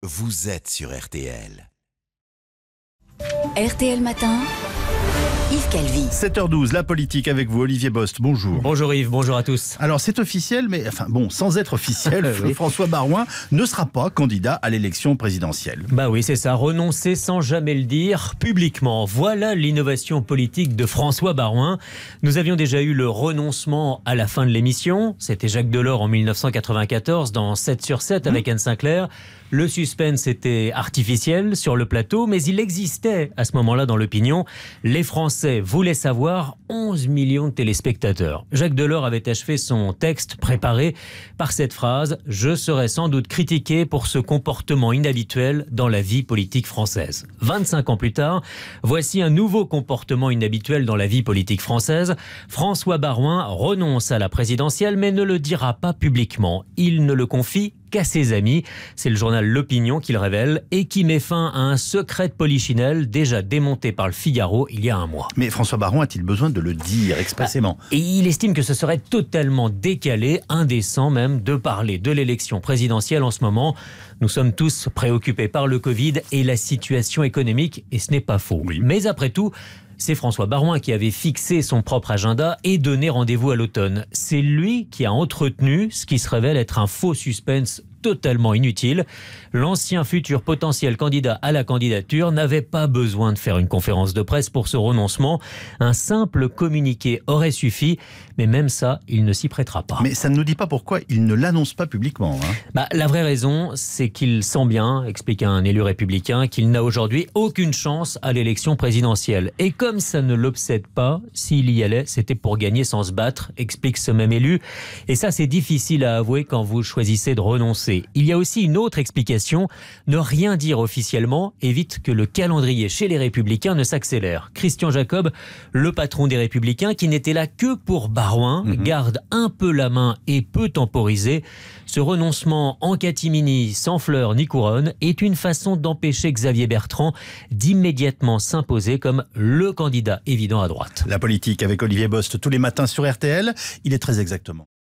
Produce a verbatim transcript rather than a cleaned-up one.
vous êtes sur R T L. R T L Matin, Yves Calvi. sept heures douze, la politique avec vous, Olivier Bost. Bonjour. Bonjour Yves, bonjour à tous. Alors c'est officiel, mais enfin bon, sans être officiel, Oui. François Baroin ne sera pas candidat à l'élection présidentielle. Bah oui, c'est ça, renoncer sans jamais le dire publiquement. Voilà l'innovation politique de François Baroin. Nous avions déjà eu le renoncement à la fin de l'émission. C'était Jacques Delors en mille neuf cent quatre-vingt-quatorze dans sept sur sept avec Anne Sinclair. Le suspense était artificiel sur le plateau, mais il existait à ce moment-là dans l'opinion. Les Français voulaient savoir, onze millions de téléspectateurs. Jacques Delors avait achevé son texte préparé par cette phrase « Je serai sans doute critiqué pour ce comportement inhabituel dans la vie politique française ». vingt-cinq ans plus tard, voici un nouveau comportement inhabituel dans la vie politique française. François Baroin renonce à la présidentielle, mais ne le dira pas publiquement. Il ne le confie qu'à ses amis. C'est le journal L'Opinion qui le révèle et qui met fin à un secret de polichinelle déjà démonté par le Figaro il y a un mois. Mais François Baroin a-t-il besoin de le dire expressément ? Et il estime que ce serait totalement décalé, indécent même, de parler de l'élection présidentielle en ce moment. Nous sommes tous préoccupés par le Covid et la situation économique, et ce n'est pas faux. Oui. Mais après tout, c'est François Baroin qui avait fixé son propre agenda et donné rendez-vous à l'automne. C'est lui qui a entretenu ce qui se révèle être un faux suspense totalement inutile. L'ancien futur potentiel candidat à la candidature n'avait pas besoin de faire une conférence de presse pour ce renoncement. Un simple communiqué aurait suffi, mais même ça, il ne s'y prêtera pas. Mais ça ne nous dit pas pourquoi il ne l'annonce pas publiquement. Hein. Bah, la vraie raison, c'est qu'il sent bien, explique un élu républicain, qu'il n'a aujourd'hui aucune chance à l'élection présidentielle. Et comme ça ne l'obsède pas, s'il y allait, c'était pour gagner sans se battre, explique ce même élu. Et ça, c'est difficile à avouer quand vous choisissez de renoncer. Il y a aussi une autre explication, ne rien dire officiellement évite que le calendrier chez les Républicains ne s'accélère. Christian Jacob, le patron des Républicains, qui n'était là que pour Baroin, mmh. garde un peu la main et peut temporiser. Ce renoncement en catimini, sans fleurs ni couronne, est une façon d'empêcher Xavier Bertrand d'immédiatement s'imposer comme le candidat évident à droite. La politique avec Olivier Bost tous les matins sur R T L, il est très exactement.